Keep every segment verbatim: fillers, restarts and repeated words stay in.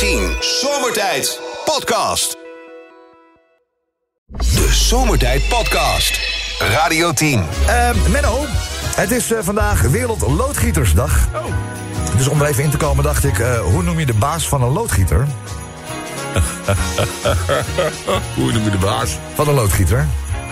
tien Zomertijd Podcast. De Zomertijd Podcast. Radio tien. Uh, Menno, het is uh, vandaag Wereld Loodgietersdag. Oh. Dus om er even in te komen dacht ik, uh, hoe noem je de baas van een loodgieter? Hoe noem je de baas? Van een loodgieter?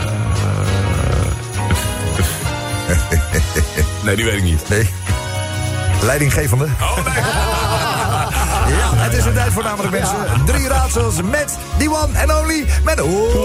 Uh... nee, die weet ik niet. Nee. Leidinggevende. Oh, nee. Ja, het is een tijd voor namelijk mensen. Drie raadsels met die one and only Menno.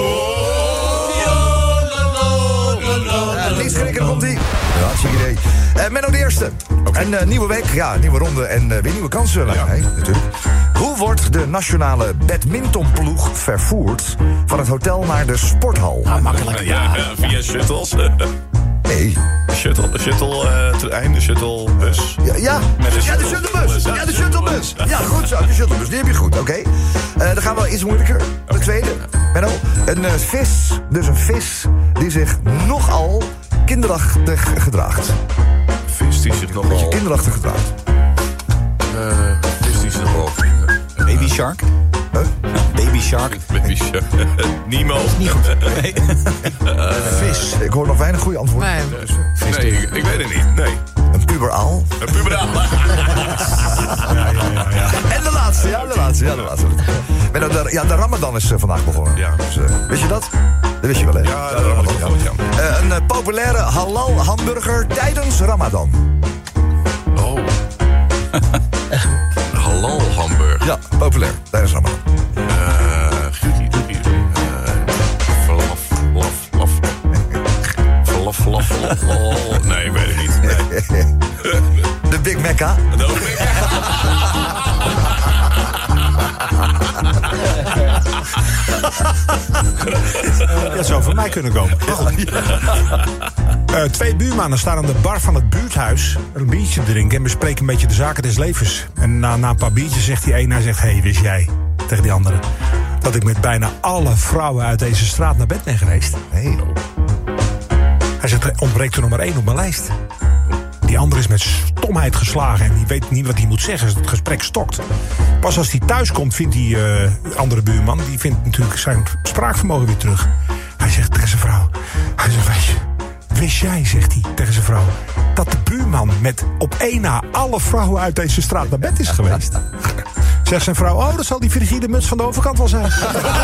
Uh, niet schrikken, komt ie. Ja, hartstikke idee. Uh, Menno de eerste. Okay. Een uh, nieuwe week, ja, nieuwe ronde en uh, weer nieuwe kansen. Ja. Nee, natuurlijk. Hoe wordt de nationale badmintonploeg vervoerd van het hotel naar de sporthal? Ah, makkelijk. Ja, ja, via shuttles. Nee. Shuttle, shuttle uh, trein, de shuttlebus. Ja, ja. ja, de shuttlebus. Ja, de shuttlebus. Ja, goed zo, de shuttlebus. Die heb je goed, oké. Okay. Uh, dan gaan we iets moeilijker. De okay. tweede. Menno, een uh, vis, dus een vis die zich nogal kinderachtig gedraagt. Vis die zich nogal... Beetje kinderachtig gedraagt. Uh, vis die zich nogal... Baby Shark? Huh? Baby Shark? Baby Shark. Nemo. Niet goed. Nee. uh, vis. Ik hoor nog weinig goede antwoorden. Nee, nee ik, ik weet het niet. Nee. Een puberaal. Een puberaal. ja, ja, ja, ja. En de laatste, ja, de laatste. Ja, de laatste. Maar de, ja, de Ramadan is uh, vandaag begonnen. Ja. Dus, uh, wist je dat? Dat wist je wel, hè? Ja, de Ramadan. Ja. Ja. Uh, een uh, populaire halal hamburger tijdens Ramadan. Oh. Halal hamburger. Ja, populair tijdens Ramadan. Uh, Falaf, laf, laf. Falaf, laf, laf. Nee, ik weet het niet. Nee. De Big Mecca. De Big Dat zou van mij kunnen komen. Uh, twee buurmannen staan aan de bar van het buurthuis een biertje te drinken en bespreken een beetje de zaken des levens. En na, na een paar biertjes zegt die een, hij zegt, hé, hey, wist jij, tegen die andere, dat ik met bijna alle vrouwen uit deze straat naar bed ben geweest? Nee. Hij zegt, er ontbreekt er nog maar één op mijn lijst. Die andere is met stomheid geslagen en die weet niet wat hij moet zeggen. Het gesprek stokt. Pas als hij thuis komt, vindt die uh, andere buurman, die vindt natuurlijk zijn spraakvermogen weer terug. Hij zegt tegen zijn vrouw, hij zegt, weet je, wist jij, zegt hij tegen zijn vrouw, dat de buurman met op één na alle vrouwen uit deze straat naar bed is geweest? Zegt zijn vrouw, oh, dat zal die frigide muts van de overkant wel zijn.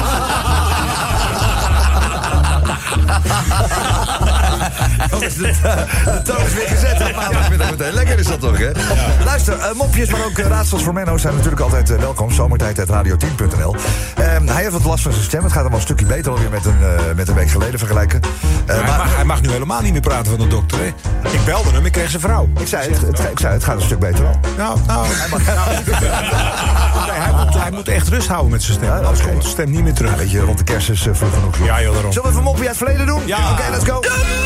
Oh, is de, de toon is weer gezet. Maandagmiddag meteen. Lekker is dat toch, hè? Ja. Luister, uh, mopjes, maar ook uh, raadsels voor Menno zijn natuurlijk altijd uh, welkom. Zomertijd uit radio tien punt n l. Uh, hij heeft wat last van zijn stem. Het gaat hem wel een stukje beter alweer met een, uh, met een week geleden vergelijken. Uh, hij, maar, mag, hij mag nu helemaal niet meer praten van de dokter, hè? Ik belde hem, ik kreeg zijn vrouw. Ik zei, het, het, ik zei, het gaat een stuk beter al. Nou, nou... Hij, mag, nou nee, hij, moet, hij moet echt rust houden met zijn stem. Ja, anders okay. komt de stem niet meer terug. Ja, weet je, rond de kerst is uh, vroeg genoeg. Ja, joh, daarom. Zullen we even een mopje uit het verleden doen? Ja. Oké, okay, let's go.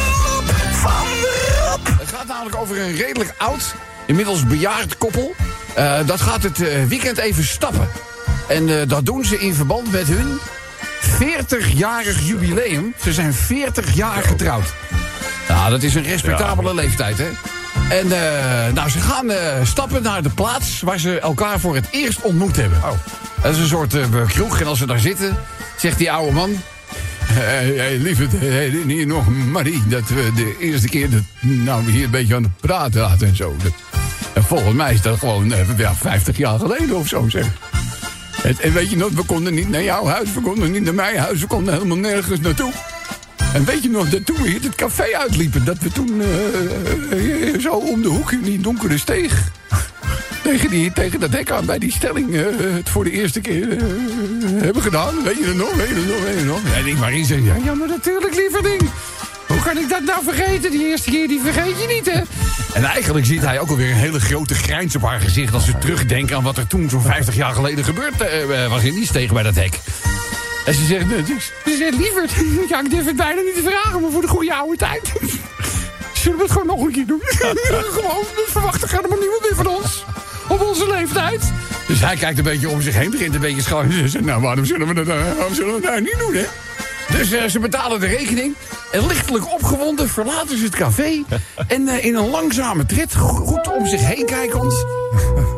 Het gaat namelijk over een redelijk oud, inmiddels bejaard koppel. Uh, dat gaat het uh, weekend even stappen. En uh, dat doen ze in verband met hun veertigjarig jubileum. Ze zijn veertig jaar getrouwd. Nou, dat is een respectabele ja. leeftijd, hè? En uh, nou, ze gaan uh, stappen naar de plaats waar ze elkaar voor het eerst ontmoet hebben. Oh. Dat is een soort uh, kroeg. En als ze daar zitten, zegt die oude man... Hey, hey, lieverd, hey, hier nog Marie, dat we de eerste keer dat, nou, we hier een beetje aan het praten hadden en zo. Dat, en volgens mij is dat gewoon uh, ja, vijftig jaar geleden of zo, zeg. En, en weet je nog, we konden niet naar jouw huis, we konden niet naar mijn huis, we konden helemaal nergens naartoe. En weet je nog, dat toen we hier het café uitliepen, dat we toen uh, uh, zo om de hoek in die donkere steeg... Tegen, die, tegen dat hek aan bij die stelling uh, het voor de eerste keer uh, hebben gedaan. Weet je het nog? Weet je het nog? Weet je het nog? En ik Marie zei, ja, ja, maar natuurlijk, lieverding. Hoe kan ik dat nou vergeten? Die eerste keer, die vergeet je niet, hè? En eigenlijk ziet hij ook alweer een hele grote grijns op haar gezicht... als ze terugdenken aan wat er toen zo'n vijftig jaar geleden gebeurd uh, was in die steeg bij dat hek. En ze zegt, uh, ze zegt, lieverd, ja, ik durf het bijna niet te vragen, maar voor de goede oude tijd. Zullen we het gewoon nog een keer doen? Gewoon, dat verwacht helemaal niemand meer van ons. Op onze leeftijd. Dus hij kijkt een beetje om zich heen, begint een beetje schaam. Ze zegt, nou, waarom zullen we dat, uh, waarom zullen we dat nou niet doen, hè? Dus uh, ze betalen de rekening. En lichtelijk opgewonden verlaten ze het café. En uh, in een langzame tred, goed om zich heen kijkend...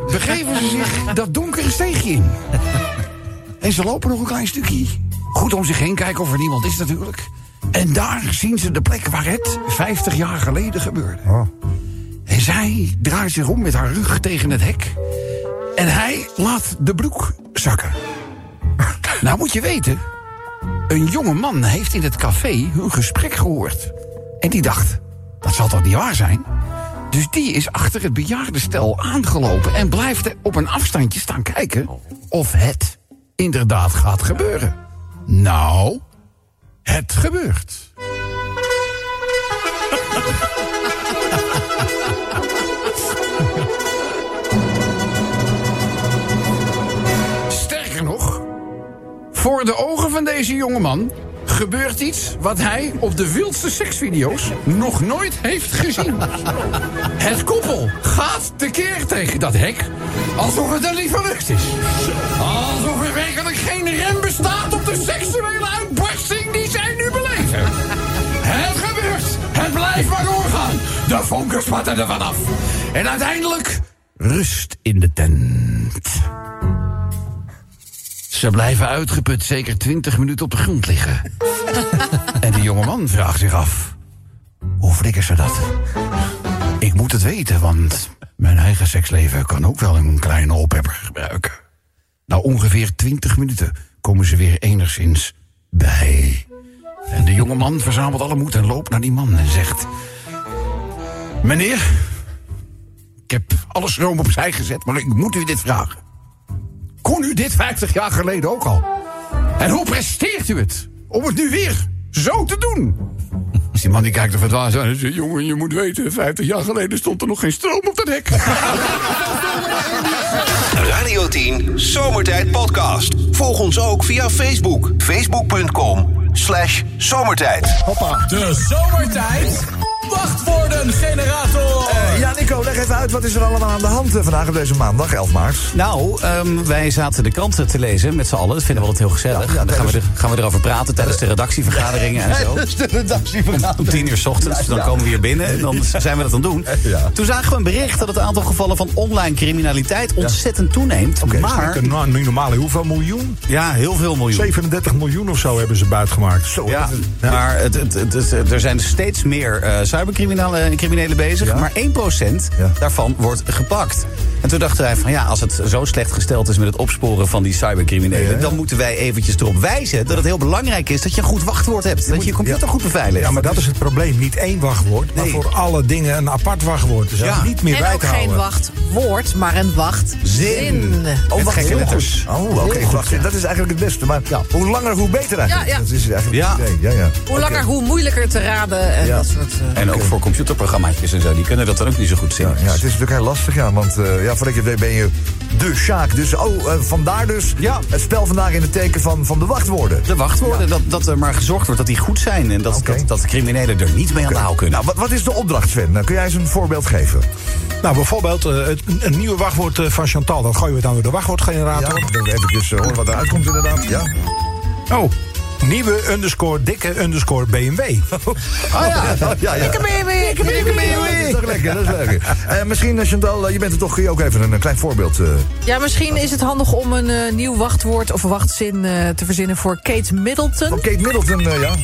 begeven ze zich dat donkere steegje in. En ze lopen nog een klein stukje. Goed om zich heen kijken of er niemand is natuurlijk. En daar zien ze de plek waar het vijftig jaar geleden gebeurde. Oh. En zij draait zich om met haar rug tegen het hek. En hij laat de broek zakken. Nou moet je weten, een jonge man heeft in het café hun gesprek gehoord. En die dacht, dat zal toch niet waar zijn? Dus die is achter het bejaardenstel aangelopen en blijft op een afstandje staan kijken of het inderdaad gaat gebeuren. Nou, het gebeurt. Sterker nog, voor de ogen van deze jongeman gebeurt iets wat hij op de wildste seksvideo's nog nooit heeft gezien. Het koppel gaat tekeer tegen dat hek alsof het een lieve lucht is. Alsof er werkelijk geen rem bestaat op de seksuele uitbarsting die zij nu beleven. Het gebeurt. Het blijft maar doorgaan. De vonken spatten er vanaf. En uiteindelijk rust in de tent. Ze blijven uitgeput zeker twintig minuten op de grond liggen. En de jongeman vraagt zich af, hoe flikken ze dat? Ik moet het weten, want mijn eigen seksleven kan ook wel een kleine ophepper gebruiken. Na ongeveer twintig minuten komen ze weer enigszins bij. En de jongeman verzamelt alle moed en loopt naar die man en zegt, meneer, ik heb alle stroom opzij gezet, maar ik moet u dit vragen. Kon u dit vijftig jaar geleden ook al? En hoe presteert u het om het nu weer zo te doen? Dus die man die kijkt er verdwaasd aan en zegt, jongen, je moet weten, vijftig jaar geleden stond er nog geen stroom op dat hek. Radio tien Zomertijd Podcast. Volg ons ook via Facebook. Facebook.com slash zomertijd. Hoppa. De Zomertijd Wachtwoordengenerator. Uh, ja, Nico, leg even uit, wat is er allemaal aan de hand uh, vandaag op deze maandag, elf maart? Nou, um, wij zaten de kranten te lezen met z'n allen. Dat vinden we altijd heel gezellig. Ja, ja, Dan gaan we, er, gaan we erover praten tijdens de redactievergaderingen en zo. Tijdens de redactievergadering. Om tien uur 's ochtends, dan komen we hier binnen en dan zijn we dat aan het doen. Ja. Toen zagen we een bericht dat het aantal gevallen van online criminaliteit ontzettend toeneemt. Oké, maar, Nou, nu normaal, hoeveel miljoen? ja, heel veel miljoen. zevenendertig miljoen of zo hebben ze buitgemaakt. Zo, Ja, ja. maar het, het, het, het- er zijn steeds meer uh, cybercriminelen criminelen bezig. Ja. Maar één procent Ja. daarvan wordt gepakt. En toen dachten wij van ja, als het zo slecht gesteld is met het opsporen van die cybercriminelen, Ja. dan moeten wij eventjes erop wijzen dat het heel belangrijk is dat je een goed wachtwoord hebt. Dat je je computer ja. goed beveiligt. Ja, maar dat is het probleem. Niet één wachtwoord, maar Nee. voor alle dingen een apart wachtwoord. Dus Ja. niet meer En bij ook te geen houden. wachtwoord, maar een wachtzin. Oh, Met wacht, gekke heel letters. goed. Oh, oké, wacht, dat is eigenlijk het beste. Maar hoe langer, hoe beter eigenlijk. Ja, ja. Dat is eigenlijk Ja. het idee. Ja, ja. Hoe langer, hoe moeilijker te raden. En Ja. dat soort, uh, En ook voor computerprogrammaatjes en zo, die kunnen dat dan ook niet zo goed zien. Ja, ja, het is natuurlijk heel lastig, ja, want uh, ja, voordat je het weet ben je de Sjaak. Dus oh, uh, vandaar dus Ja. het spel vandaag in het teken van, van de wachtwoorden. De wachtwoorden, dat, dat er maar gezorgd wordt dat die goed zijn. En dat, Oké. dat, dat de criminelen er niet mee aan de haal kunnen. Nou, wat, wat is de opdracht, Sven? Nou, kun jij eens een voorbeeld geven? Nou, bijvoorbeeld uh, het, een nieuwe wachtwoord uh, van Chantal. Dan gooien we dan door de wachtwoordgenerator. Ja, dan eventjes uh, horen wat eruit komt inderdaad. Ja. Oh, nieuwe underscore dikke underscore B M W. Oh ja, ja, ja. Ik heb B M W, ik heb B M W. Dat is toch lekker, dat is lekker. Uh, misschien, uh, Chantal, uh, je bent er toch, kun je ook even een, een klein voorbeeld... Uh, ja, misschien is het handig om een uh, nieuw wachtwoord of wachtzin uh, te verzinnen voor Kate Middleton. van Kate Middleton, uh, ja.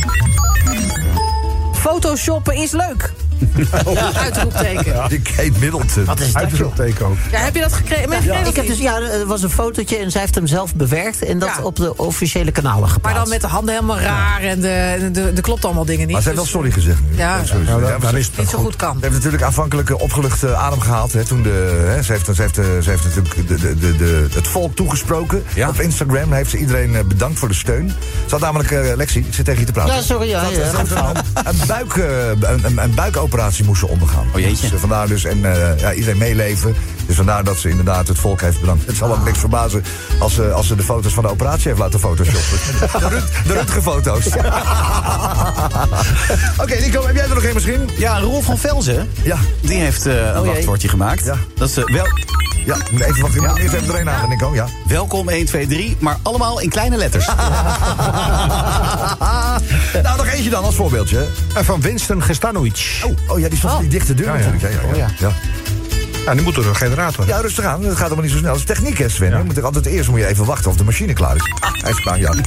Photoshoppen is leuk. Uitroepteken. Die Kate Middleton. Wat is dat, joh? Uitroepteken ook. Ja, heb je dat gekregen? Ja. Ik heb dus, ja, er was een fotootje en zij heeft hem zelf bewerkt en dat Ja. op de officiële kanalen Maar geplaatst. dan met de handen helemaal raar en de, de, de klopt allemaal dingen niet. Maar ze heeft wel Dus, sorry gezegd nu. Ja. Sorry, Nou, sorry. dan, dan is het niet zo goed. goed kan. Ze heeft natuurlijk aanvankelijk uh, opgelucht uh, adem gehaald. Hè, toen de, hè, ze, heeft, ze, heeft, uh, ze heeft natuurlijk de, de, de, de, het volk toegesproken. Ja. Op Instagram heeft ze iedereen uh, bedankt voor de steun. Ze had namelijk, uh, Lexi, ik zit tegen je te praten. Ja, sorry, ja, Ze had, ja, uh, ze goed had verhaal. een, een, buik, uh, een, een, een buikoperatie moest ze ondergaan. Oh, jeetje. Dus, uh, vandaar dus, en uh, ja, iedereen meeleven. Dus vandaar dat ze inderdaad het volk heeft bedankt. Het zal ook niks verbazen als, uh, als ze de foto's van de operatie heeft laten photoshoppen. De, Rut, de Rutge-foto's. Oké, Nico, heb jij er nog één misschien? Ja, Rolf van Velzen, Ja. die heeft uh, een jee. wachtwoordje gemaakt. Ja. Dat is uh, wel, Ja, ik moet even wachten. Ik moet eerst even er een aan, Nico. Ja. welkom één, twee, drie, maar allemaal in kleine letters. Nou, nog eentje dan als voorbeeldje. En van Winston Gestanovic. Oh, oh ja, die stond op die dichte deur Ja, ja. natuurlijk. Ja, ja, ja. Oh, ja. ja. Ja, nu moet er een generator. Ja, rustig aan. Dat gaat allemaal niet zo snel. Dat is techniek, hè, Sven. Ja. Je moet er altijd eerst moet je even wachten of de machine klaar is. Hij is klaar, ja.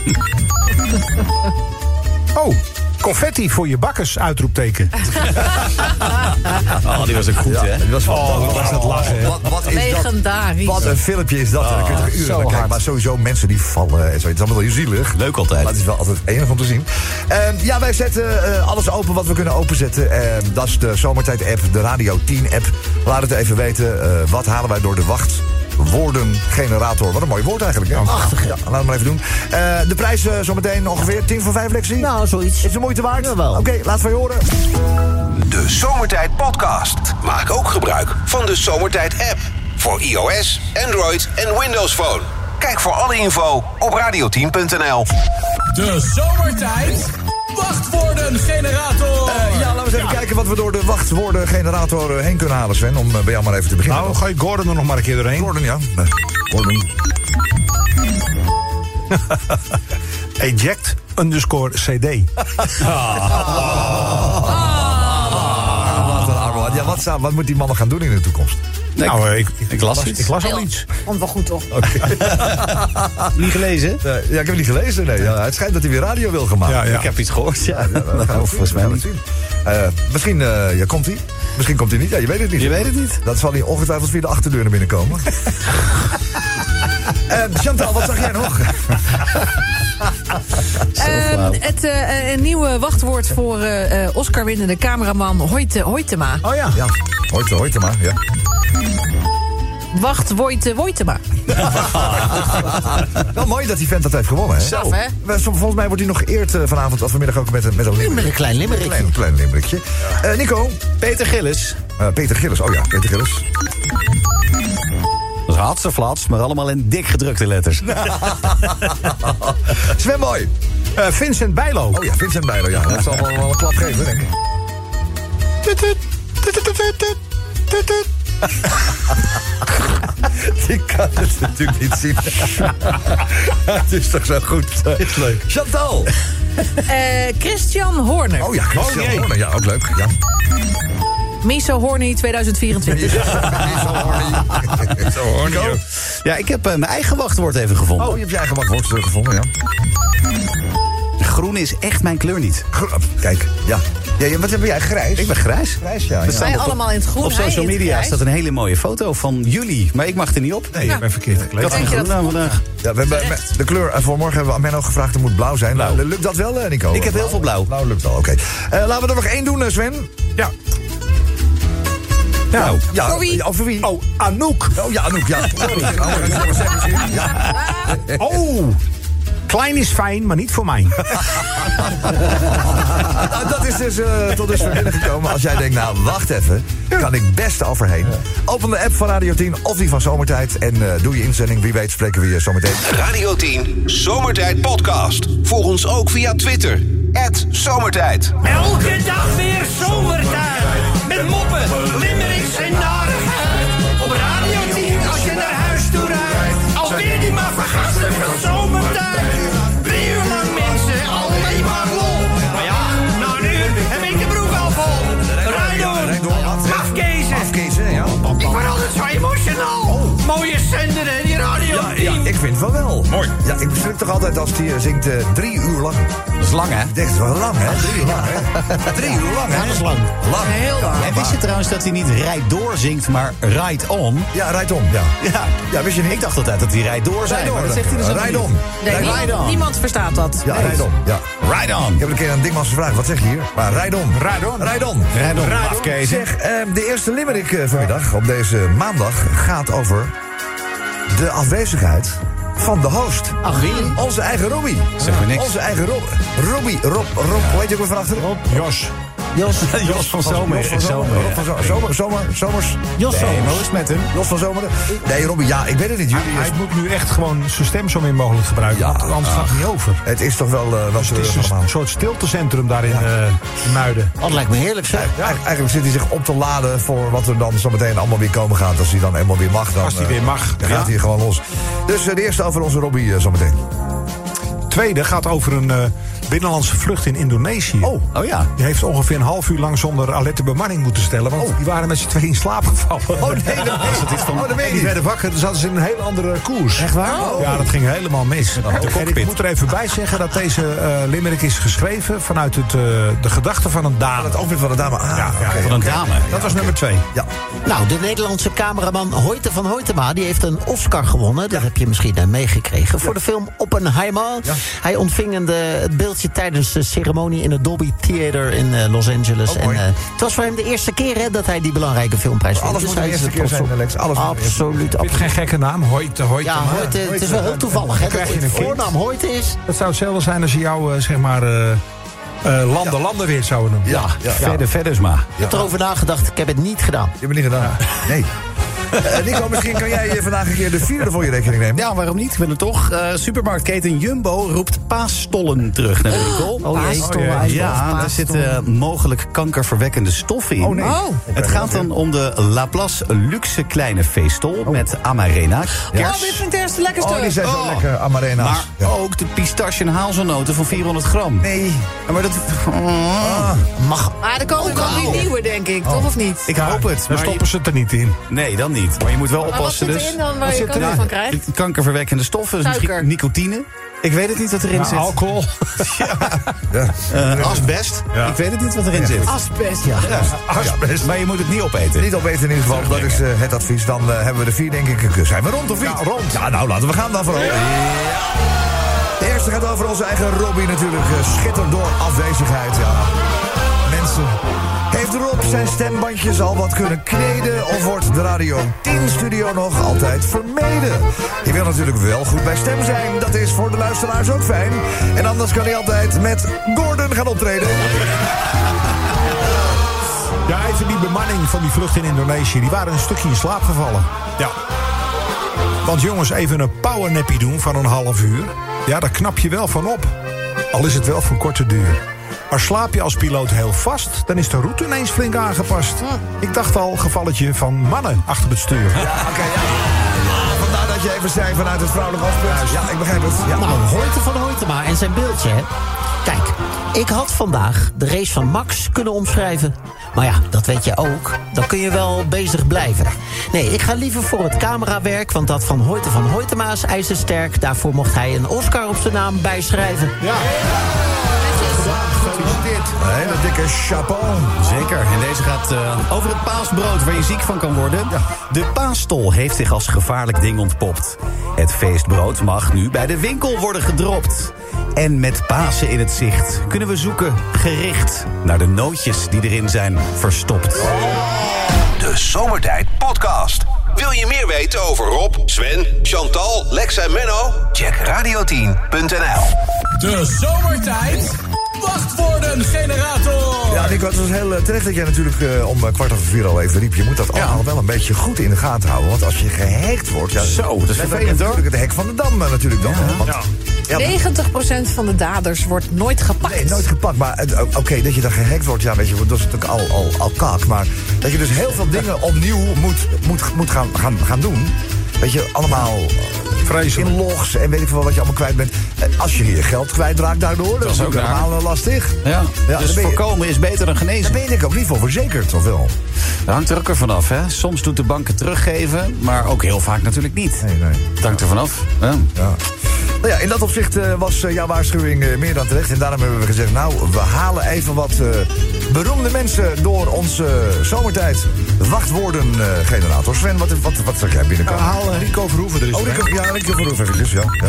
Oh, confetti voor je bakkers, uitroepteken. Oh, die was ook goed, Ja, hè? dat was Oh, wat was dat lachen, hè? Wat, wat is dat? Legendarisch. Wat een filmpje is dat. hè? Dan kun je toch uren zo naar kijken. hard. Maar sowieso mensen die vallen en zo. Het is allemaal wel zielig. Leuk altijd. Maar het is wel altijd enig om te zien. Ehm, ja, wij zetten eh, alles open wat we kunnen openzetten. Ehm, dat is de Zomertijd-app, de Radio tien-app. Laat het even weten. eh, wat halen wij door de wachtwoordengenerator? Wat een mooi woord eigenlijk, hè? Achtig, hè? Ja, laten we maar even doen. Eh, de prijs eh, zometeen ongeveer tien voor vijf, Lexie? Nou, zoiets. Is de moeite waard? Jawel. Oké, laat van je horen. De Zomertijd Podcast. Maak ook gebruik van de Zomertijd app. Voor iOS, Android en Windows Phone. Kijk voor alle info op radio tien punt n l. De Zomertijd Wachtwoordengenerator. Eh, ja, laten we eens even kijken wat we door de wachtwoordengenerator eh, heen kunnen halen, Sven. Om eh, bij jou maar even te beginnen. Nou, ga je Gordon er nog maar een keer doorheen. Gordon, ja. Eh, Gordon. Eject underscore cd. Wat een arme man. Ja, wat, zou, wat moet die man nog gaan doen in de toekomst? Nee, Nou, eh, ik, ik las iets. Ik las al iets. Komt wel goed, toch? Niet gelezen? Eh, ja, ik heb het niet gelezen. Nee. Ja, het schijnt dat hij weer radio wil gaan maken. Ja, ja. Ik heb iets gehoord, ja. Ja, dat gaan we Of volgens mij zien. niet. zien. Eh, misschien eh, ja, komt hij. Misschien komt hij niet. Ja, je weet het niet. Je weet het niet. Dat zal hij ongetwijfeld via de achterdeur naar binnen komen. Eh, Chantal, wat zag jij nog? Ehm, het eh, een nieuwe wachtwoord voor eh, eh, Oscar-winnende cameraman Hoyte, Hoytema. Oh ja. Ja, hoort, hoort er maar. Ja. Wacht, Woyte, Woytema. Wel mooi dat die vent dat heeft gewonnen, hè? Straf, hè? Maar Volgens mij wordt hij nog geëerd eh, vanavond of vanmiddag ook met, een- met een limerick. Met een klein limmerikje. Klein, klein limerickje. Eh, Nico. Peter Gillis. Eh, Peter Gillis. Oh ja, Peter Gillis. Dat is hatseflats, maar allemaal in dik gedrukte letters. Sven Boy. Eh, Vincent Bijlo. Oh ja, Vincent Bijlo. Ja, dat zal wel, wel een klap geven, denk ik. Tut, tut, tut, tut, tut, tut, tut, tut. Ik kan het natuurlijk niet zien. Het is toch zo goed. Is leuk. Chantal. Eh, Christian Horner. Oh ja, Christian Oh, jee. Horner. Ja, ook leuk. Ja. Miso Horny tweeduizend vierentwintig. Zo horny. Zo horny. Ja, ik heb eh, mijn eigen wachtwoord even gevonden. Oh, je hebt je eigen wachtwoord terug gevonden, ja. Groen is echt mijn kleur niet. Gro- Kijk, ja. ja. ja, Wat heb jij? Grijs? Ik ben grijs. Grijs, ja. We ja. staan Wij op- allemaal in het groen. Op hij social in het media grijs. staat een hele mooie foto van jullie. Maar ik mag er niet op. Nee, je bent verkeerd Ik gekleed. had geen Denk je groen dat aan het vandaag. Ja, we hebben Terecht. de kleur. En voor morgen hebben we aan Menno gevraagd, er moet blauw zijn. Blauw. Nou, lukt dat wel, eh, Nico? Ik heb heel veel blauw. Blauw lukt wel, oké. Eh, laten we er nog één doen, eh, Sven. Ja. Ja. Nou, ja, Voor wie? ja, voor wie? Oh, Anouk. Oh ja, Anouk, ja. Sorry. Oh, dat is wel zeggen misschien. Ja. Oh. Klein is fijn, maar niet voor mij. Nou, dat is dus uh, tot dusver binnengekomen. Als jij denkt, nou, wacht even. Kan ik best overheen. Open de app van Radio tien of die van Zomertijd. En uh, doe je inzending. Wie weet spreken we je zometeen. Radio tien Zomertijd Podcast. Volg ons ook via Twitter. at Zomertijd. Elke dag weer zomertijd. Met moppen, limmerings en narigheid. Op Radio tien als je naar huis toe rijdt. Alweer die maar vergasten van zomertijd. Drie uur lang mensen, alleen maar lol. Maar ja, na een uur heb ik de broek al vol. Rijdoen, mafkezen. Afkezen, ja. Ik word altijd zo emotional. Mooie zender hè, die Radio Ja, tien. ja, ik vind van wel. Mooi. Ja, ik schrik toch altijd als die uh, zingt uh, drie uur lang. Dat is lang, hè? Ik denk, dat is wel lang, hè? Drie uur lang, hè? Drie uur lang, hè? Dat is lang. Lang. Heel lang. En wist je trouwens dat hij niet rijd door zingt, maar ride on? Ja, rijd om, ja. Ja, Ja, wist je niet? ik dacht altijd dat hij rijd door zei, Rijd maar om. dat zegt hij dus ook Rijd niet. om. Nee, Rijd om. niemand, Ride on. niemand verstaat dat. Ja, rijd om. Ja. Ride on. Ik heb een keer aan Dingmans gevraagd, wat zeg je hier? Maar rijd om. Rijd on. Rijd om. Rijd on, mafkees. Zeg, eh, de eerste limerick eh, vanmiddag, op deze maandag, gaat over de afwezigheid van de host. Ach, wie? Onze eigen Robbie. Zeg me niks. Onze eigen Rob. Robbie, Rob, Rob, hoe heet je ook weer van achter? Rob. Jos. Jos. Jos van Zomer. Jos van Zomer. Rob van Zo- Zomer, Zomer, Zomers. Jos Nee, Zomers. maar hoe is het met hem? Jos van Zomer. Nee, Robbie, ja, ik weet het niet. Jullie Hij moet nu echt gewoon zijn stem zo min mogelijk gebruiken. Ja. want anders gaat het niet over. Het is toch wel, uh, wel Het is terug een allemaal. soort stiltecentrum daar in eh, Muiden. Dat lijkt me heerlijk, zeg. Ja, eigenlijk zit hij zich op te laden voor wat er dan zo meteen allemaal weer komen gaat. Als hij dan eenmaal weer mag. Dan, Als hij eh, weer mag. Dan Ja. gaat hij gewoon los. Dus eh, de eerste over onze Robbie uh, zometeen. Tweede gaat over een uh, binnenlandse vlucht in Indonesië. Oh, Oh ja. Die heeft ongeveer een half uur lang zonder alerte bemanning moeten stellen. Want die waren met z'n tweeën in slaap gevallen. Oh nee, dat is het iets van. Oh, dat meen En je die werden wakker, dan zaten ze in een hele andere koers. Echt waar? Ja, dat ging helemaal mis. En ik moet er even bij zeggen dat deze uh, limerick is geschreven vanuit het, uh, de gedachte van een dame. Het oogpunt van de dame. Ah, Ja, ja, oké. Van een dame. Dat was nummer twee. Ja. Nou, de Nederlandse cameraman Hoyte van Hoytema... die heeft een Oscar gewonnen. Dat heb je misschien uh, meegekregen. Voor de film Oppenheimer. Ja. Hij ontving een, de, het beeldje tijdens de ceremonie... in het Dolby Theater in uh, Los Angeles. Oh, en, mooi. uh, het was voor hem de eerste keer hè, dat hij die belangrijke filmprijs wint. Alles Dus moet de hij is eerste er keer trots zijn, op. Alex. Alles moet de eerste keer. Absoluut, Vind je absoluut. geen gekke naam? Hoyte, Hoyte. Ja, Hoyte, het is wel heel toevallig hè, dat krijg je het een kind. voornaam Hoyte is. Dat zou hetzelfde zijn als je jou, uh, zeg maar, uh, uh, landen, landen weer zouden noemen. Ja, ja. Verder, verders maar. Ik heb erover nagedacht, ik heb het niet gedaan. Je hebt het niet gedaan. Nee. Uh, Nico, misschien kan jij uh, vandaag een keer de vierde voor je rekening nemen. Ja, waarom niet? Ik ben er toch. Uh, supermarktketen Jumbo roept paasstollen terug naar de winkel. Oh jee. Paasstollen, Oh, hij jee. is wel Ja, daar paasstollen. zitten mogelijk kankerverwekkende stoffen in. Oh, nee. Oh. Het gaat dan om de Laplace Luxe Kleine Veestol met Amarena. Ja, dit vind ik eerst de lekkerste. Oh, die zijn zo Oh. lekker, Amarena's. Maar Ja. ook de pistache en hazelnoten van vierhonderd gram. Nee. Ja, maar dat... Mag. Maar er komen wel weer nieuwe, denk ik. Toch of niet? Ik hoop het. Daar Maar stoppen ze het er niet in. je- Nee, dan niet. Maar je moet wel Maar wat oppassen zit dus. erin dan waar je zit kanker erin? van krijgt? Kankerverwekkende stoffen, dus Suiker. misschien nicotine. Ik weet het niet wat erin Nou, zit. alcohol. Ja. Uh, asbest. Ja. Ik weet het niet wat erin zit. Asbest. Ja. Asbest. Maar je moet het niet opeten. Niet opeten in ieder geval, dat is uh, het advies. Dan uh, hebben we de vier, denk ik. Zijn we rond of niet? Ja, rond. Ja, nou, laten we gaan dan vooral. Ja. De eerste gaat over onze eigen Robbie natuurlijk. Uh, schitterd door afwezigheid, ja. Mensen, heeft Rob zijn stembandjes al wat kunnen kneden? Of wordt de Radio tien studio nog altijd vermeden? Je wil natuurlijk wel goed bij stem zijn. Dat is voor de luisteraars ook fijn. En anders kan hij altijd met Gordon gaan optreden. Ja, even die bemanning van die vlucht in Indonesië. Die waren een stukje in slaap gevallen. Ja. Want jongens, even een powernappie doen van een half uur. Ja, daar knap je wel van op. Al is het wel van korte duur. Maar slaap je als piloot heel vast, dan is de route ineens flink aangepast. Ik dacht al, gevalletje van mannen achter het stuur. Ja, oké, ja. Vandaar dat je even zei vanuit het vrouwelijk oogpunt. Ja, ik begrijp het. Ja. Nou, Hoyte van Hoytema en zijn beeldje, hè. Kijk, ik had vandaag de race van Max kunnen omschrijven. Maar ja, dat weet je ook. Dan kun je wel bezig blijven. Nee, ik ga liever voor het camerawerk, want dat van Hoyte van Hoytema is ijzersterk. Daarvoor mocht hij een Oscar op zijn naam bijschrijven. Ja. Gefeliciteerd. Een hele dikke chapeau. Zeker. En deze gaat uh, over het paasbrood waar je ziek van kan worden. De paasstol heeft zich als gevaarlijk ding ontpopt. Het feestbrood mag nu bij de winkel worden gedropt. En met Pasen in het zicht kunnen we zoeken gericht naar de nootjes die erin zijn verstopt. De Zomertijd Podcast. Wil je meer weten over Rob, Sven, Chantal, Lex en Menno? Check radio tien punt n l. De Zomertijd Wachtwoordengenerator. Ja, Nico, het was heel uh, terecht dat jij natuurlijk uh, om uh, kwart over vier al even riep. Je moet dat allemaal wel een beetje goed in de gaten houden. Want als je gehackt wordt... Ja, Zo, dat is dan vervelend, heb je hoor. natuurlijk het hek van de dam uh, natuurlijk dan. hè, Want, ja, maar- negentig procent van de daders wordt nooit gepakt. Nee, nooit gepakt. Maar uh, oké, okay, dat je dan gehackt wordt, ja, weet je, dat is natuurlijk al, al, al kak. Maar dat je dus heel veel dingen opnieuw moet, moet, moet gaan, gaan, gaan doen. Weet je, allemaal Vreselijk. in logs en weet ik veel wat je allemaal kwijt bent. Uh, als je je geld kwijtraakt daardoor, dat is ook ook raar. helemaal uh, lastig. Ja, Ja, dus dan ben je- voorkomen is beter dan Daar genezen. ben je denk ik ook niet voor verzekerd, of wel? Dat hangt er ook weer vanaf, hè. Soms doet de bank het teruggeven, maar ook heel vaak natuurlijk niet. Nee, nee. Het hangt er vanaf. Ja. Ja. Nou ja, in dat opzicht uh, was uh, jouw waarschuwing uh, meer dan terecht. En daarom hebben we gezegd, nou, we halen even wat uh, beroemde mensen door onze uh, zomertijd wachtwoorden uh, generator. Sven, wat, wat, wat zeg jij binnenkomen? Uh, haal uh, Rico Verhoeven er eens Oh, bij. Rico, ja, Rico Verhoeven eventjes, ja. ja.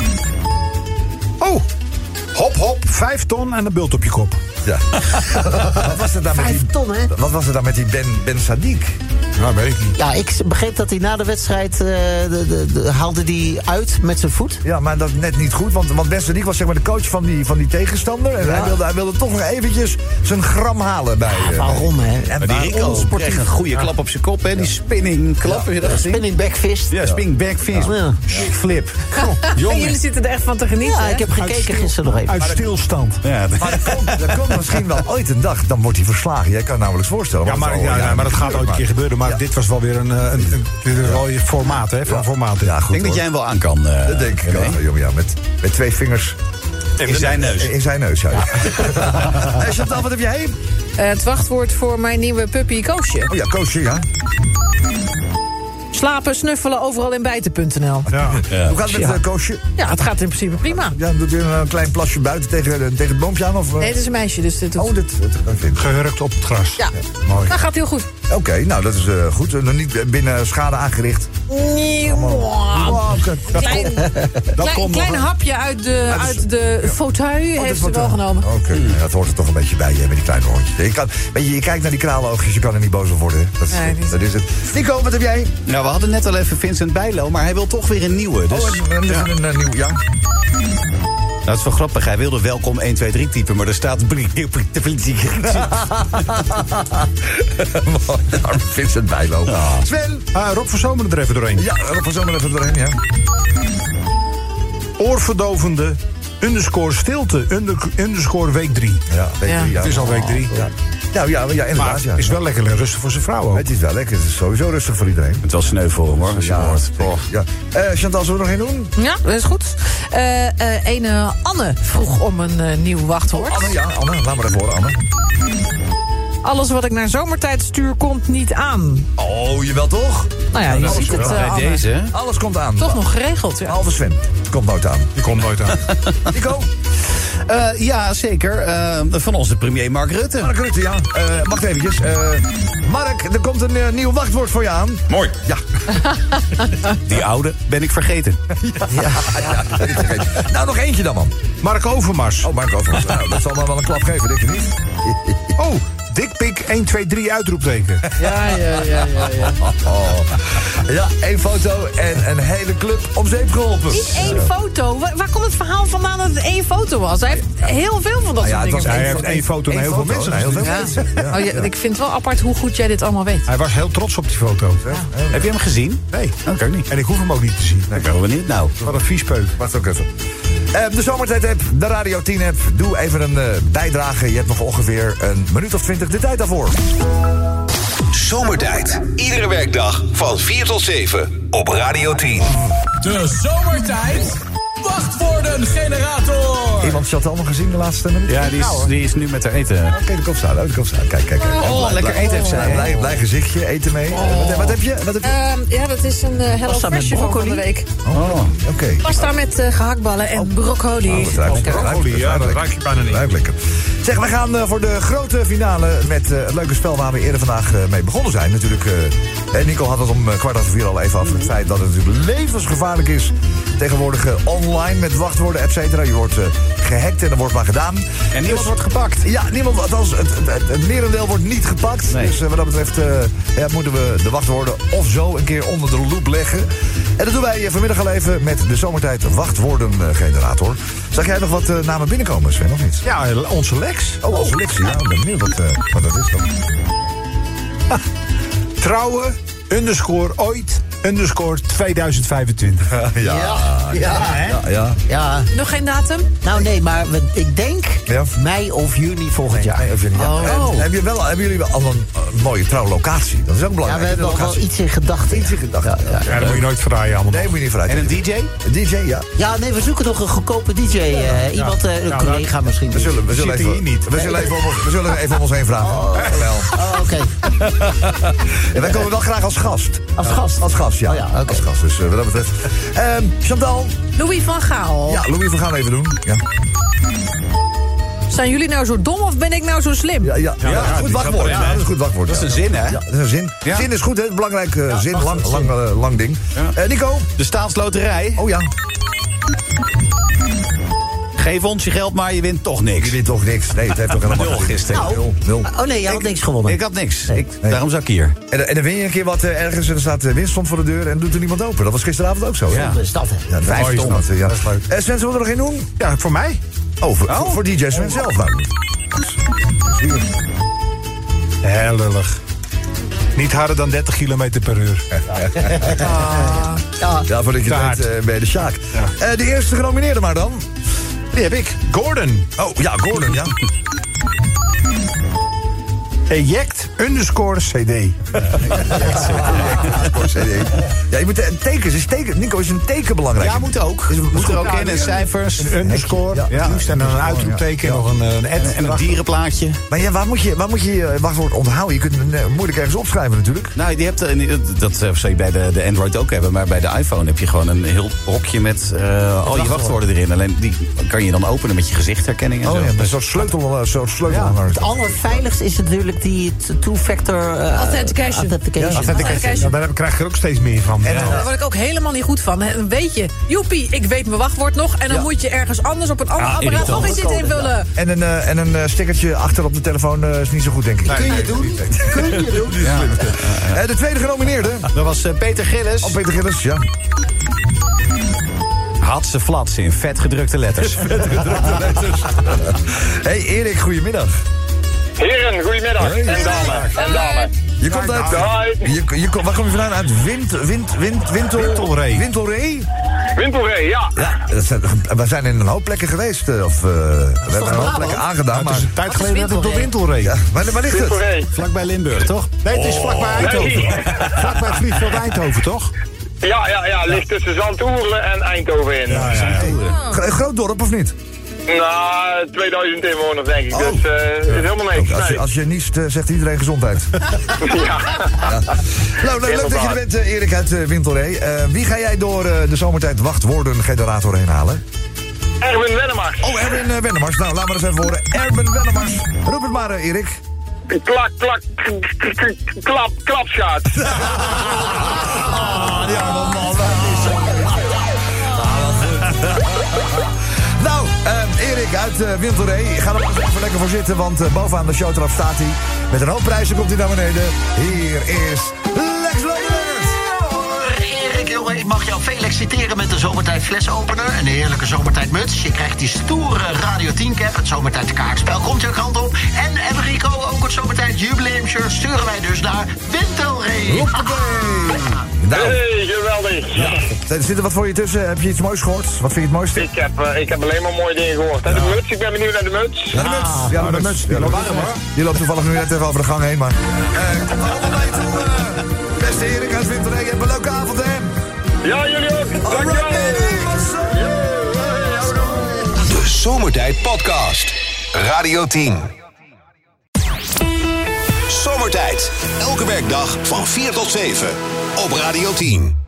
Oh, hop hop, vijf ton en een bult op je kop. Ja. Wat was er dan met die, Vijf ton, hè? wat was er dan met die Ben, ben Sadiq? Nou, weet ik niet. Ja, ik begreep dat hij na de wedstrijd uh, de, de, de, haalde die uit met zijn voet. Ja, maar dat net niet goed, want, want Ben Sadiq was zeg maar de coach van die, van die tegenstander. En Ja. hij, wilde, hij wilde toch nog eventjes zijn gram halen bij... uh, Waarom, hè? En Maar die waarom? Rico kreeg een goede klap op zijn kop, hè. Die spinning klap, heb je dat gezien? Spinning backfist. Ja, spinning back fist. Ja. Flip. En jullie zitten er echt van te genieten. Ja, hè? ik heb gekeken gisteren nog even. Uit stilstand. Ja, Maar er komt, er komt misschien wel ooit een dag, dan wordt hij verslagen. Jij kan nauwelijks voorstellen. Ja, want maar, het is ja, al ja, jaren maar dat gaat ooit een keer gebeuren. Maar Ja. dit was wel weer een, een, een, dit is wel je formaat, hè? Van Ja. formaat. Ja, ik goed denk dat hoor. jij hem wel aan kan. uh, Dat denk ik René. ook, jongen. Ja, met, met twee vingers In zijn neus. In zijn neus, ja. ja. Chantal, wat heb jij? Uh, het wachtwoord voor mijn nieuwe puppy Koosje. Oh ja, Koosje, ja. Slapen, snuffelen, overal in bijten punt n l. Ja. Ja. Hoe gaat het met ja. uh, Koosje? Ja, het gaat in principe prima. Ja, doet u een klein plasje buiten tegen, tegen het boompje aan? Of, uh... Nee, het is een meisje, dus dit doet... Oh, dit... dit okay. Gehurkt op het gras. Ja, ja. Mooi. Dat gaat heel goed. Oké, okay, nou, dat is uh, goed. Nog niet binnen schade aangericht. Nee, oh, dat klein, dat klein, klein hapje uit de, uit de ja. fauteuil oh, heeft ze wel genomen. Oké, okay. ja, dat hoort er toch een beetje bij, hè, met die kleine hondjes. Je, kan, je, je kijkt naar die kraloogjes, je kan er niet boos op worden. Hè. Dat, nee, dat is het. Nico, wat heb jij? Nou, we hadden net al even Vincent Bijlo, maar hij wil toch weer een nieuwe. Dus... Oh, een, een, ja. een, een nieuw, ja. Nou, dat is wel grappig. Hij wilde welkom een twee drie typen, maar er staat... Vincent Bijlo. Ja. Sven! Uh, Rob van Zomer er even doorheen. Ja, Rob van Zomer er even doorheen, ja. Oorverdovende, underscore stilte, under, underscore week drie. Ja, week ja. drie, ja. Het is al week drie. Ja. Ja, ja, ja, inderdaad. Maar ja. het is wel lekker rustig voor zijn vrouw ook. Het is wel lekker. Het is sowieso rustig voor iedereen. Het was sneu voor hem, hoor. Als je ja, hoort. Oh. Ja. Uh, Chantal, zullen we er nog één doen? Ja, dat is goed. Uh, uh, ene Anne vroeg om een uh, nieuw wachtwoord. Oh, Anne, ja, Anne. Laat maar even horen, Anne. Alles wat ik naar zomertijd stuur, komt niet aan. Oh, jawel toch? Nou ja, je ziet het, uh, Anne. Deze. Alles komt aan. Toch nog geregeld, ja. Halve Sven. Komt nooit aan. Die komt nooit aan. Nico? Uh, ja, zeker. Uh, van onze premier Mark Rutte. Mark Rutte, ja. Uh, wacht eventjes. Uh, Mark, er komt een uh, nieuw wachtwoord voor je aan. Mooi. Ja. Die oude ben ik vergeten. ja, ja, ja, ja, niet vergeten. Nou, nog eentje dan, man. Mark Overmars. Oh, Mark Overmars. Nou, dat zal dan wel een klap geven, denk je niet? Oh, dikpik één twee drie uitroepteken. Ja, ja, ja, ja. Ja, oh. ja één foto en een hele club om zeep geholpen. Niet één foto. Waar, waar komt het verhaal vandaan dat het één foto was? Hij heeft heel veel van dat ah, ja, soort dingen. Hij heeft één foto en heel veel mensen. Heel veel ja. mensen. Ja. Oh, ja, ik vind het wel apart hoe goed jij dit allemaal weet. Hij was heel trots op die foto. Ja. Ja. Heb je hem gezien? Nee, dat kan niet. En ik hoef hem ook niet te zien. Nee, ik ben wel niet. Nou, wat een viespeuk. Wacht ook even. Uh, de Zomertijd-app, de Radio tien-app. Doe even een uh, bijdrage. Je hebt nog ongeveer een minuut of twintig de tijd daarvoor. Zomertijd. Iedere werkdag van vier tot zeven op Radio tien. De Zomertijd wachtwoordengenerator. Iemand Chantal nog gezien de laatste minuut? Ja, die is, die is nu met haar eten. Oké, okay, de kop staan, de kop staan. Kijk, kijk, kijk. Oh, oh lekker eten heeft zij. Blij, blij gezichtje, eten mee. Oh. Wat, wat heb je? Wat heb je? Uh, ja, dat is een uh, Hello Freshje van de week. Oh, oké. Okay. Pasta met uh, gehaktballen en oh. broccoli. Oh, dat ruikt, oh, broccoli, ja, dat ruik je bijna niet. Ruikt lekker. Zeg, we gaan uh, voor de grote finale met uh, het leuke spel waar we eerder vandaag uh, mee begonnen zijn. Natuurlijk, uh, Nico had het om uh, kwart over vier al even af. Het feit dat het natuurlijk levensgevaarlijk is. Tegenwoordig uh, online met wachtwoorden, et cetera. Je wordt uh, gehackt en er wordt maar gedaan. En niemand dus, wordt gepakt. Ja, niemand, althans, het, het, het, het merendeel wordt niet gepakt. Nee. Dus uh, wat dat betreft uh, ja, moeten we de wachtwoorden of zo een keer onder de loep leggen. En dat doen wij uh, vanmiddag al even met de Zomertijd wachtwoordengenerator. Zag jij nog wat uh, namen binnenkomen, Sven, of niet? Ja, onze Lex. Oh, onze Lex, ja. Ik ben benieuwd wat, uh, wat dat is dan. Ah, trouwen, underscore ooit, underscore tweeduizend vijfentwintig. Ja, ja, ja, ja, hè? ja, ja. ja. Nog geen datum? Nou nee, maar we, ik denk ja. mei of juni volgend jaar. Mei of juni, ja. Oh. En, heb je wel, hebben jullie wel al een uh, mooie trouwlocatie? Dat is ook belangrijk. Ja, we hebben al wel iets in gedachten. Iets in gedachten. Ja, ja, ja. ja, dat moet je nooit verraaien allemaal. Nee, moet je niet verraaien. En een D J? Een D J, ja. Ja, nee, we zoeken nog een goedkope D J. Uh, ja. Iemand, uh, een ja, collega nou, misschien. We zullen, we zullen, even, hier niet. We zullen, even, om, we zullen even om ons heen vragen. Oh, oh oké. Okay. Ja, wij komen wel graag als gast. Als gast? Als gast, ja. Oh, ja okay. Als gast, dus uh, wat dat betreft. Um, Chantal. Louis van Gaal. Ja, Louis van Gaal even doen. Ja. Zijn jullie nou zo dom of ben ik nou zo slim? Ja, ja, ja, ja, ja goed wachtwoord. Ja, dat is een goed wachtwoord. Dat is een ja. zin, hè? Ja, dat is een zin. Ja. Zin is goed, hè? Belangrijk uh, ja, zin. Lang, lang, uh, lang ding. Ja. Uh, Nico? De staatsloterij. Oh ja. Geef ons je geld, maar je wint toch niks. Je wint toch niks. Nee, het heeft toch helemaal nul gisteren. Nou, nul, nul. Oh nee, jij had niks gewonnen. Ik had niks. Nee. Ik, nee. Daarom zat ik hier. En, en dan win je een keer wat uh, ergens en er staat uh, winststond voor de deur en doet er niemand open. Dat was gisteravond ook zo, hè? Ja, dat is dat, hè? Ja, vijf ton. Dat, ja. Dat is leuk. Uh, Sven, zullen we er nog één doen? Ja, voor mij. Oh, voor, oh. voor, voor D J Sven oh. zelf dan. Heel lullig. Niet harder dan dertig kilometer per uur. Ah. Ja, ja, voordat je het weet uh, ben je de Sjaak. Ja. Uh, de eerste genomineerde maar dan. Die heb ik. Gordon. Oh, ja, Gordon, ja. Eject underscore cd. Ja, je moet uh, tekens. Is teken, Nico, is een teken belangrijk? Ja, moet ook. Dus moet er ook in, en cijfers. Een underscore, ja, ja. En dan een uitroepteken, ja. nog een, een ad. En een dierenplaatje. Maar ja, waar moet je, waar moet je je wachtwoord onthouden? Je kunt hem uh, moeilijk ergens opschrijven natuurlijk. Nou, die hebt, uh, dat, dat zou je bij de, de Android ook hebben. Maar bij de iPhone heb je gewoon een heel hokje met uh, al je wachtwoorden erin. Alleen die kan je dan openen met je gezichtherkenning en oh, zo. Ja, een soort sleutel. Uh, soort sleutel ja, het allerveiligste is natuurlijk die two-factor uh, authentication. authentication. Ja, authentication. Ja, daar krijg ik er ook steeds meer van. En ja. Daar word ik ook helemaal niet goed van. Dan weet je, joepie, ik weet mijn wachtwoord nog. En dan ja. moet je ergens anders op een ander ah, apparaat nog eens dit invullen. Ja. En een, uh, en een uh, stickertje achter op de telefoon uh, is niet zo goed, denk ik. Nee, kun je doen. Kun je doen. Ja. Uh, de tweede genomineerde. Dat was uh, Peter Gillis. Oh, Peter Gillis, ja. Had ze flats in vet gedrukte letters. vet gedrukte letters. Hey Erik, goedemiddag. Heren, goedemiddag. Hey. En dames. En dames. Je komt uit... Je, je, waar kom je vandaan? Uit Wind... Wind... Wind... Wintel... Wintelree. Wintelree? Wintelree, ja. Ja, dat zijn, we zijn in een hoop plekken geweest. Of, uh, we hebben een hoop plekken aangedaan. Nou, maar het is een tijd geleden dat het door Wintelree. Ja, waar, waar ligt Wintelree. het? Vlakbij Limburg, toch? Nee, het is vlakbij Eindhoven. Nee. Vlakbij het vliegveld Eindhoven, toch? Ja, ja, ja. Ligt tussen Zandhoerlen en Eindhoven in. Ja, ja, ja. Een groot dorp, of niet? Nou, tweeduizend inwoners denk ik, oh. dus uh, is helemaal niks. Als je, als je niest, uh, zegt iedereen gezondheid. ja. ja. Nou, leuk dat je er bent, uh, Erik uit uh, Wintelree. Uh, wie ga jij door uh, de zomertijd wachtwoordengenerator heen halen? Erwin Wennemars. Oh, Erwin uh, Wennemars. Nou, laat maar eens even horen. Erwin Wennemars. Roep het maar, uh, Erik. Klak, klak, klap, klapschaat. oh, ja, man, man. Nou, uh, Erik uit uh, Wintelree, ga er maar eens even lekker voor zitten, want uh, bovenaan de showtrap staat hij. Met een hoop prijzen komt hij naar beneden. Hier is Lex Lodewijk. Erik, jongen, ik mag jou veel exciteren met de Zomertijd flesopener. Een heerlijke Zomertijd muts. Je krijgt die stoere Radio tien cap. Het Zomertijd kaartspel komt jouw kant op. En Enrico, ook het Zomertijd jubileumshirt sturen wij dus naar Wintelree. Nou. Hey, geweldig. Ja. Zit er wat voor je tussen? Heb je iets moois gehoord? Wat vind je het mooiste? Ik heb, uh, ik heb alleen maar mooie dingen gehoord. Ja. De muts, ik ben benieuwd naar de muts. Naar de muts? Ah, ja, de, de muts. Die, loopt, die loopt toevallig nu net even over de gang heen, maar... Uh, kom er allemaal mee toe. Uh, beste Erik uit Wintelree, je hebt een leuke avond, hè? Ja, jullie ook. Dankjewel. De Zomertijd Podcast. Radio tien. Zomertijd. Elke werkdag van vier tot zeven. Op Radio tien.